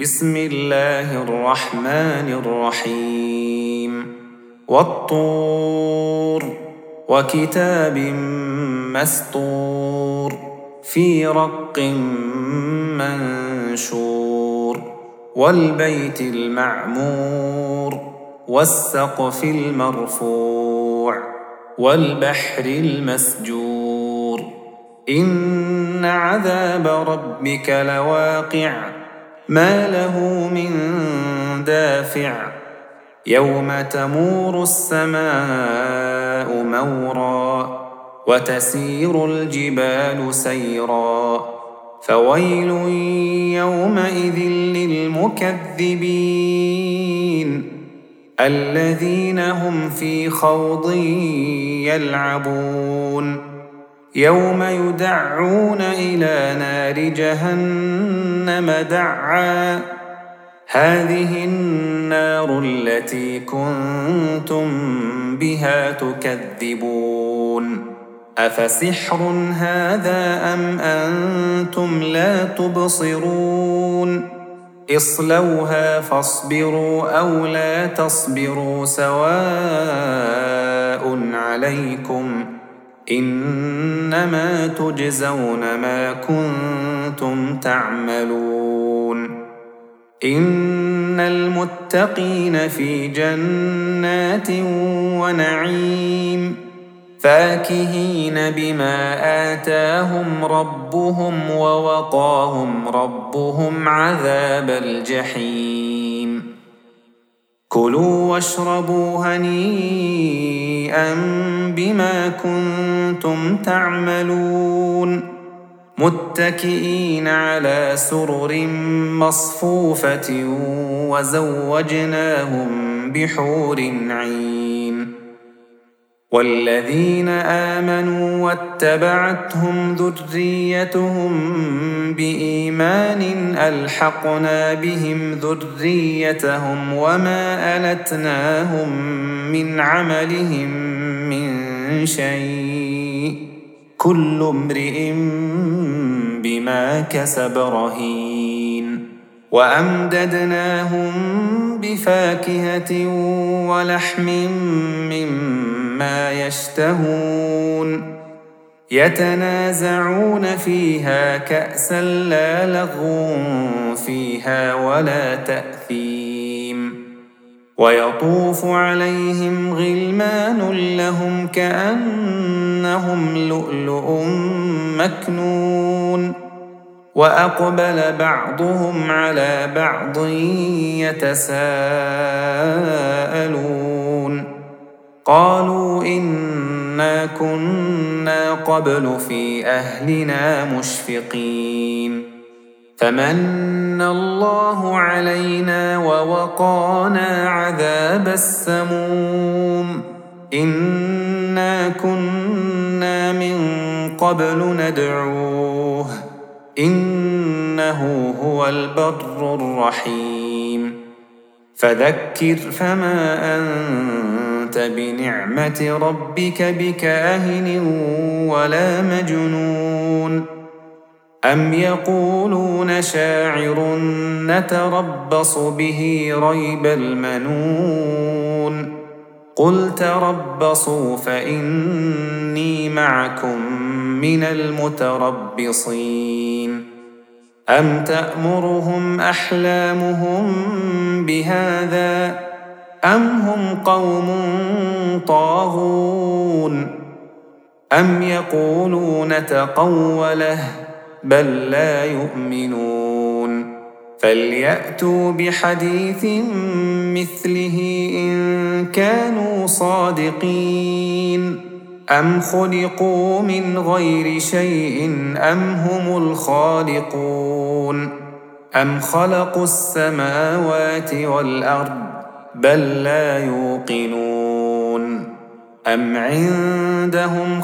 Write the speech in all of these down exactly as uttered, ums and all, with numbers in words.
بسم الله الرحمن الرحيم والطور وكتاب مسطور في رق منشور والبيت المعمور والسقف المرفوع والبحر المسجور إن عذاب ربك لواقع ما له من دافع يوم تمور السماء مورا وتسير الجبال سيرا فويل يومئذ للمكذبين الذين هم في خوض يلعبون يوم يدعون إلى نار جهنم دعا هذه النار التي كنتم بها تكذبون أفسحر هذا أم أنتم لا تبصرون اصلوها فاصبروا أو لا تصبروا سواء عليكم إنما تجزون ما كنتم تعملون إن المتقين في جنات ونعيم فاكهين بما آتاهم ربهم ووقاهم ربهم عذاب الجحيم كلوا واشربوا هنيئا بما كنتم تعملون متكئين على سرر مصفوفة وزوجناهم بحور عين والذين آمنوا واتبعتهم ذريتهم بإيمان ألحقنا بهم ذريتهم وما ألتناهم من عملهم من شيء كل امرئ بما كسب رهين وأمددناهم بفاكهة ولحم مما يشتهون يتنازعون فيها كأسا لا لغو فيها ولا تأثيم ويطوف عليهم غلمان لهم كأنهم لؤلؤ مكنون وأقبل بعضهم على بعض يتساءلون قالوا إنا كنا قبل في أهلنا مشفقين فمن الله علينا ووقانا عذاب السموم إنا كنا من قبل ندعوه إنه هو البر الرحيم فذكر فما أنت بنعمة ربك بكاهن ولا مجنون أم يقولون شاعر نتربص به ريب المنون قل تربصوا فإني معكم من المتربصين أم تأمرهم أحلامهم بهذا أم هم قوم طاغون أم يقولون تقوله بل لا يؤمنون فليأتوا بحديث مثله إن كانوا صادقين أم خلقوا من غير شيء أم هم الخالقون أم خلقوا السماوات والأرض بل لا يوقنون أم عندهم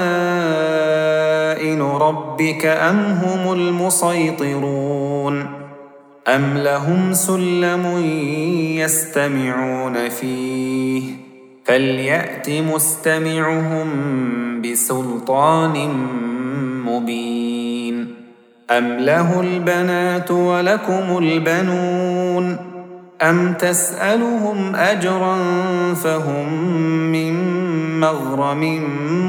خزائن ربك أم هم المسيطرون أم لهم سلم يستمعون فيه فليأت مستمعهم بسلطان مبين أم له البنات ولكم البنون أم تسألهم أجرا فهم من مغرم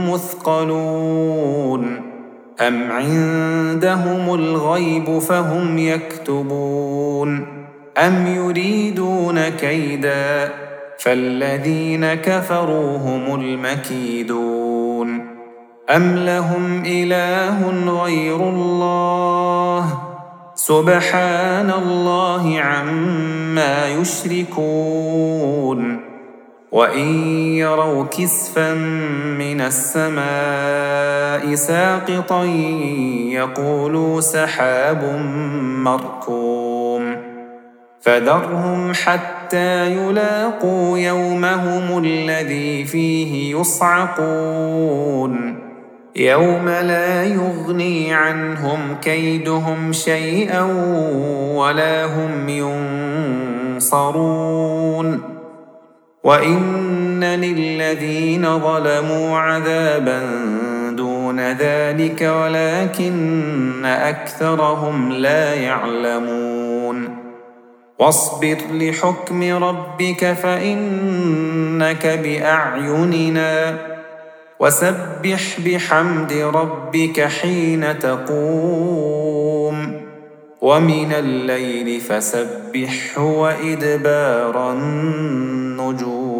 مثقلون أم عندهم الغيب فهم يكتبون أم يريدون كيدا فالذين كفروا هم المكيدون أم لهم إله غير الله سبحان الله عما يشركون وإن يروا كسفا من السماء ساقطا يقولوا سحاب مركوم فذرهم حتى يلاقوا يومهم الذي فيه يصعقون يوم لا يغني عنهم كيدهم شيئا ولا هم ينصرون وإن للذين ظلموا عذابا دون ذلك ولكن أكثرهم لا يعلمون واصبر لحكم ربك فإنك بأعيننا وسبح بحمد ربك حين تقوم ومن الليل فسبحه وإدبار النجوم